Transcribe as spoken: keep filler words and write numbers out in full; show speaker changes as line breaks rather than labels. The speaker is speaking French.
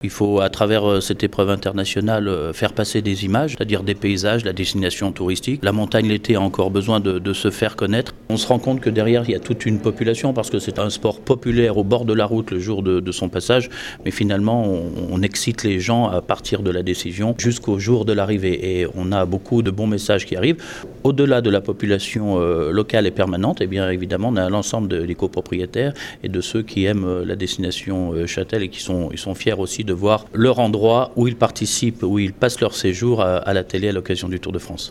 Il faut, à travers cette épreuve internationale, faire passer des images, c'est-à-dire des paysages, la destination touristique. La montagne l'été a encore besoin de, de se faire connaître. On se rend compte que derrière, il y a toute une population parce que c'est un sport populaire au bord de la route le jour de, de son passage. Mais finalement, on, on excite les gens à partir de la décision jusqu'au jour de l'arrivée. Et on a beaucoup de bons messages qui arrivent. Au-delà de la population euh, locale et permanente, eh bien évidemment, on a l'ensemble de, des copropriétaires et de ceux qui aiment la destination euh, Châtel et qui sont, ils sont fiers aussi de de voir leur endroit où ils participent, où ils passent leur séjour à, à la télé à l'occasion du Tour de France.